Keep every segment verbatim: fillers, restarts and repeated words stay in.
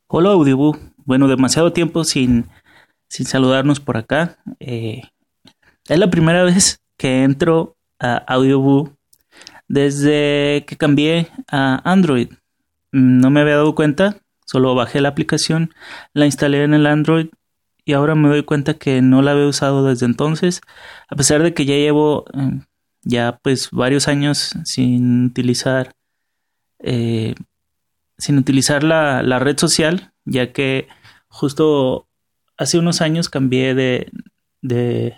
Hola Audiobook, bueno, demasiado tiempo sin, sin saludarnos por acá. Eh, es la primera vez que entro a Audiobook desde que cambié a Android. No me había dado cuenta, solo bajé la aplicación, la instalé en el Android y ahora me doy cuenta que no la había usado desde entonces, a pesar de que ya llevo eh, ya pues varios años sin utilizar eh, sin utilizar la, la red social, ya que justo hace unos años cambié de, de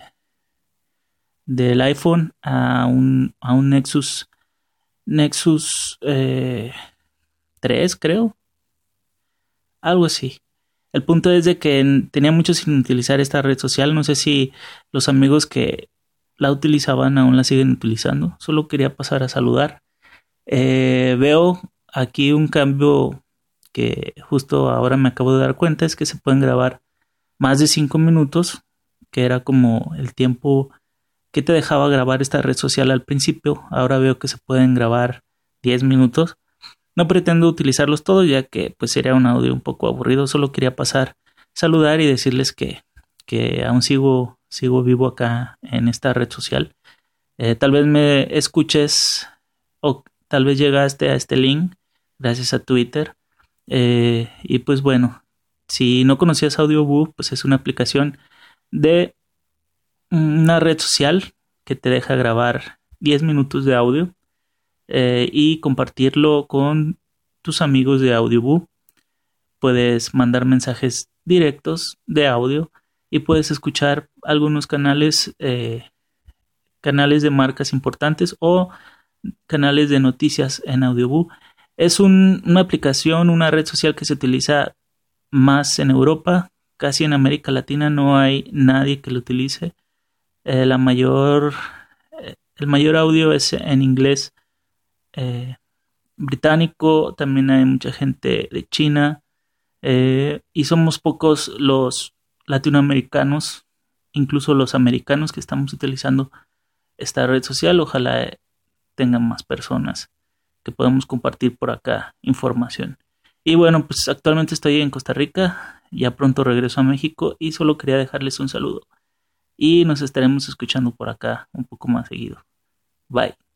del iPhone a un, a un Nexus Nexus eh, tres, creo, algo así. El punto es de que tenía mucho sin utilizar esta red social. No sé si los amigos que la utilizaban aún la siguen utilizando. Solo quería pasar a saludar. Eh, veo aquí un cambio que justo ahora me acabo de dar cuenta, es que se pueden grabar más de cinco minutos, que era como el tiempo que te dejaba grabar esta red social al principio. Ahora veo que se pueden grabar diez minutos. No pretendo utilizarlos todos, ya que pues sería un audio un poco aburrido. Solo quería pasar, saludar y decirles que, que aún sigo, sigo vivo acá en esta red social. Eh, tal vez me escuches o tal vez llegaste a este link gracias a Twitter. Eh, y pues bueno, si no conocías Audiobook, pues es una aplicación de una red social que te deja grabar diez minutos de audio eh, y compartirlo con tus amigos de Audiobook. Puedes mandar mensajes directos de audio y puedes escuchar algunos canales, eh, canales de marcas importantes o canales de noticias en Audiobook. Es un, una aplicación, una red social que se utiliza más en Europa, casi en América Latina no hay nadie que lo utilice. Eh, la mayor, eh, el mayor audio es en inglés eh, británico, también hay mucha gente de China eh, y somos pocos los latinoamericanos, incluso los americanos que estamos utilizando esta red social. Ojalá tengan más personas que podamos compartir por acá información. Y bueno, pues actualmente estoy en Costa Rica, ya pronto regreso a México y solo quería dejarles un saludo. Y nos estaremos escuchando por acá un poco más seguido. Bye.